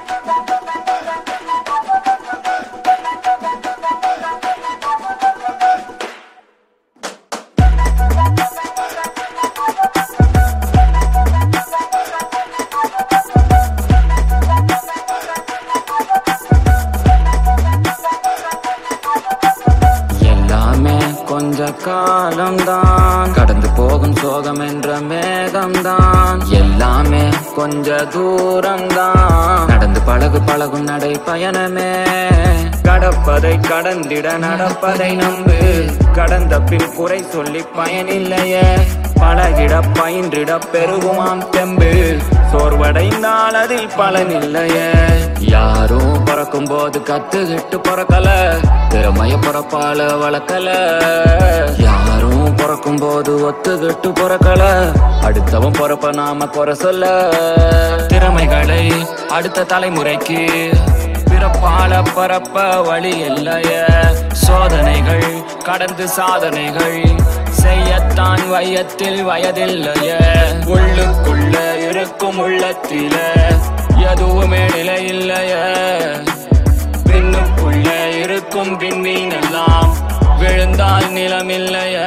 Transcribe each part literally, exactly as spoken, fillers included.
கொஞ்ச காலம்தான் கடந்து போகும் சோகம் என்ற மேகம்தான். எல்லாமே கொஞ்ச தூரம்தான் நடந்து பழகு பழகும் நடை பயணமே. கடப்பதை கடந்திட நடப்பதை நம்பு. கடந்த பின் குறை சொல்லி பயனில்லையே. பழகிட பயின்றிட பெருகுமாம் தெம்பு. சோர்வடைந்தால் அதில் பலனில்லையே. யாரும் பிறக்கும் போது கத்துக்கிட்டு பிறக்கல. திறமைய பிறப்பால வளர்க்கல. யாரும் பிறக்கும் போது ஒத்துக்கிட்டு பிறக்கல. அடுத்தவன் பிறப்ப நாம குறை சொல்ல. திறமைகளை அடுத்த தலைமுறைக்கு பிறப்பால பரப்ப வழி இல்லைய. சோதனைகள் கடந்து சாதனைகள் செய்யத்தான் வையத்தில் வயதில்லைய. உள்ளுக்குள்ள இருக்கும் உள்ளத்தில எதுவுமே நிலை இல்லைய. பின்னுக்குள்ள இருக்கும் விண்மீனெல்லாம் விழுந்தால் நிலமில்லைய.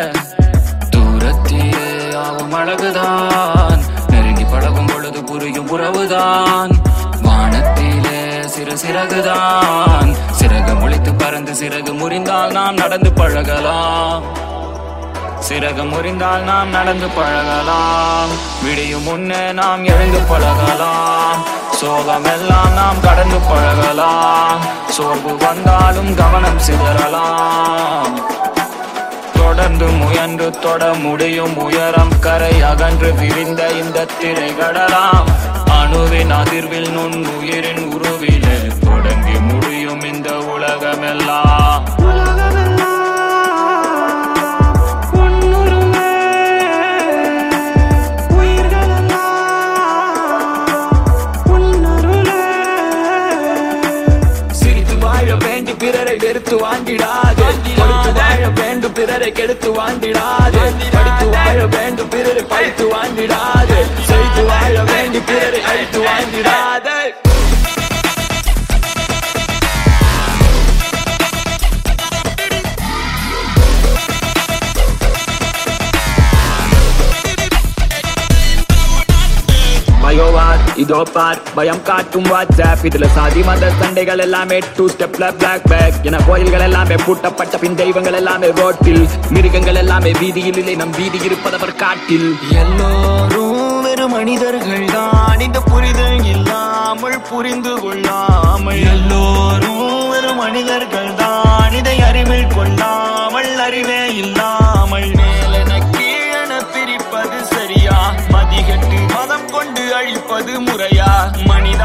தூரத்திலே ஆகும் அழகுதான் நெருங்கி பழகும் பொழுது புரியும் உறவுதான். வானத்திலே சிறு சிறகுதான் சிறகு முளைத்து பறந்து சிறகு முறிந்தால் நாம் நடந்து பழகலாம். சிறகு முறிந்தால் நாம் நடந்து பழகலாம். விடியும் முன்னே நாம் எழுந்து பழகலாம். சோகமெல்லாம் நாம் கடந்து பழகலாம். சோர்வு வந்தாலும் கவனம் சிதறலாம். தொடர்ந்து முயன்று தொட முடியும் உயரம். கரை அகன்று விரிந்த இந்த திரைகடலாம். அணுவின் அதிர்வில் நுண்ணுயிரின் உருவிலே தொடங்கி முடியும் இந்த உலகமெல்லாம். பிறரை வெறுத்து வாங்கிடாது. கொடுத்து வாழ வேண்டும் பிறரை கெடுத்து வாங்கிடாது. படித்து வாழ வேண்டும் பிறரை பழித்து வாங்கிடாது. செய்து வாழ வேண்டும் பிறரை அழித்து வாங்கிடாது. பயோவார் இதோ பார் பயம் காட்டும் வாட்ஸ்ஆப். இதுல சாதி மத சண்டைகள் எல்லாமே டூ ஸ்டெப்ல பிளாக் பேக் என. கோயில்கள் எல்லாமே பூட்டப்பட்ட பின் தெய்வங்கள் எல்லாமே ரோட்டில். மிருகங்கள் எல்லாமே வீதியில் இல்லை நம் வீதி இருப்பதவர் காட்டில். எல்லோரும் வெறும் மனிதர்கள் தான் இந்த புரிதல் இல்லாமல் புரிந்து கொள்ளாமல். எல்லோரும் வெறும் மனிதர்கள் தான் இதை அறிவில் கொள்ளாமல் அறிவே இல்லாமல். மேலென கீழென பிரிப்பது சரியா? மதிகட்டு மதம் கொண்டு அழிப்பது முறையா? மனிதா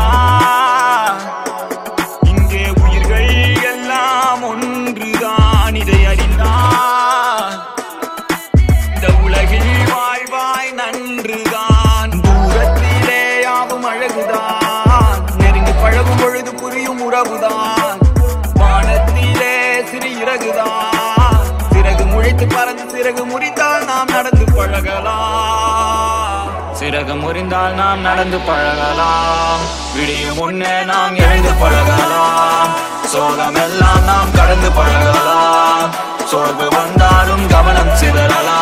இங்கே உயிர்கள் எல்லாம் ஒன்றுதான். இதை அறிந்தால் இந்த உலகில் வாழ்வாய் நன்றுதான். தூரத்திலே யாவும் அழகுதான் நெருங்கி பழகும் பொழுது புரியும் உறவுதான். வானத்திலே சிறு இறகுதான் சிறகு முளைத்து பறந்து சிறகு முறித்தால் நாம் நடந்து பழகலாம். சிறகு முறிந்தால் நாம் நடந்து பழகலாம். விடியும் முன்னே நாம் எழுந்து பழகலாம். சோகமெல்லாம் நாம் கடந்து பழகலாம். சோர்வு வந்தாலும் கவனம் சிதறலாம்.